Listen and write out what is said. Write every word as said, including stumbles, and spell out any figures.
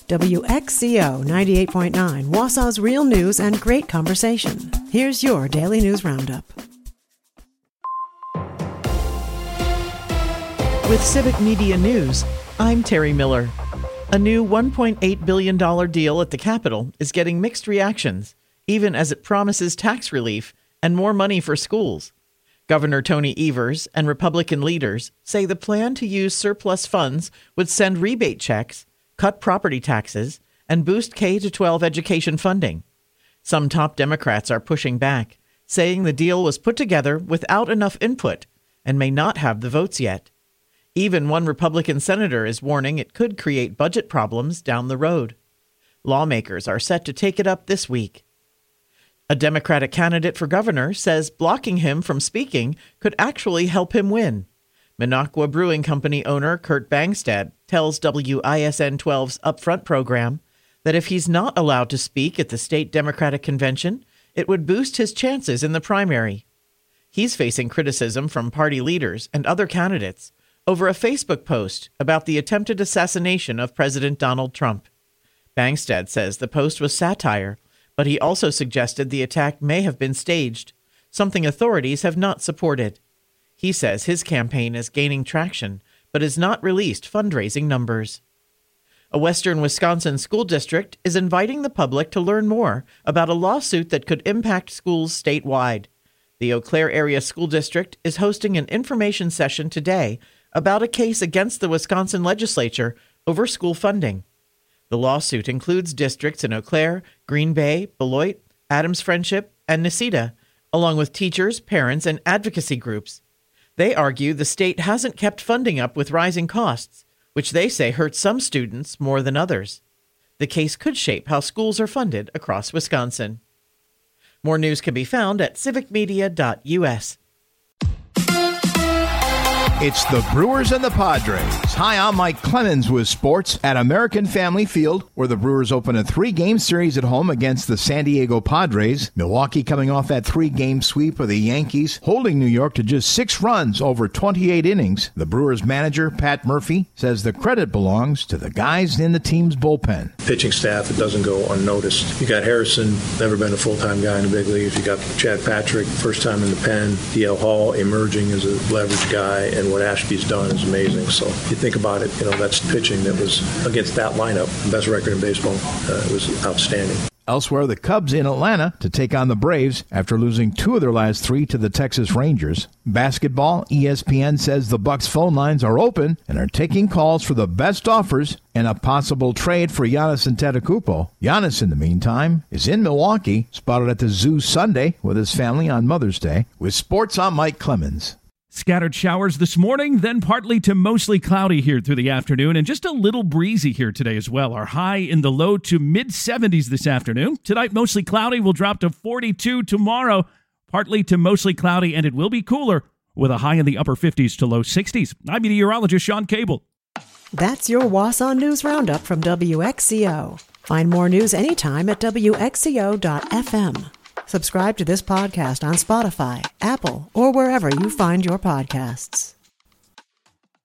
W X C O ninety-eight point nine, Wausau's real news and great conversation. Here's your Daily News Roundup. With Civic Media News, I'm Terry Miller. A new one point eight billion dollars deal at the Capitol is getting mixed reactions, even as it promises tax relief and more money for schools. Governor Tony Evers and Republican leaders say the plan to use surplus funds would send rebate checks, cut property taxes, and boost K through twelve education funding. Some top Democrats are pushing back, saying the deal was put together without enough input and may not have the votes yet. Even one Republican senator is warning it could create budget problems down the road. Lawmakers are set to take it up this week. A Democratic candidate for governor says blocking him from speaking could actually help him win. Minocqua Brewing Company owner Kurt Bangstad tells W I S N twelve's Upfront program that if he's not allowed to speak at the state Democratic convention, it would boost his chances in the primary. He's facing criticism from party leaders and other candidates over a Facebook post about the attempted assassination of President Donald Trump. Bangstad says the post was satire, but he also suggested the attack may have been staged, something authorities have not supported. He says his campaign is gaining traction, but has not released fundraising numbers. A western Wisconsin school district is inviting the public to learn more about a lawsuit that could impact schools statewide. The Eau Claire Area School District is hosting an information session today about a case against the Wisconsin legislature over school funding. The lawsuit includes districts in Eau Claire, Green Bay, Beloit, Adams Friendship, and Necedah, along with teachers, parents, and advocacy groups. They argue the state hasn't kept funding up with rising costs, which they say hurts some students more than others. The case could shape how schools are funded across Wisconsin. More news can be found at civic media dot U S. It's the Brewers and the Padres. Hi, I'm Mike Clemens with sports at American Family Field, where the Brewers open a three-game series at home against the San Diego Padres. Milwaukee coming off that three-game sweep of the Yankees, holding New York to just six runs over twenty-eight innings. The Brewers manager, Pat Murphy, says the credit belongs to the guys in the team's bullpen. Pitching staff, it doesn't go unnoticed. You got Harrison, never been a full-time guy in the big leagues. You got Chad Patrick, first time in the pen. D L Hall emerging as a leverage guy, and what Ashby's done is amazing. So if you think about it, you know, that's pitching that was against that lineup. The best record in baseball. Uh, it was outstanding. Elsewhere, the Cubs in Atlanta to take on the Braves after losing two of their last three to the Texas Rangers. Basketball, E S P N says the Bucks phone lines are open and are taking calls for the best offers and a possible trade for Giannis Antetokounmpo. Giannis, in the meantime, is in Milwaukee, spotted at the zoo Sunday with his family on Mother's Day. With sports, I'm Mike Clemens. Scattered showers this morning, then partly to mostly cloudy here through the afternoon, and just a little breezy here today as well. Our high in the low to mid seventies this afternoon. Tonight, mostly cloudy, will drop to forty-two tomorrow. Partly to mostly cloudy, and it will be cooler with a high in the upper fifties to low sixties. I'm meteorologist Sean Cable. That's your Wausau News Roundup from W X C O. Find more news anytime at W X C O dot F M. Subscribe to this podcast on Spotify, Apple, or wherever you find your podcasts.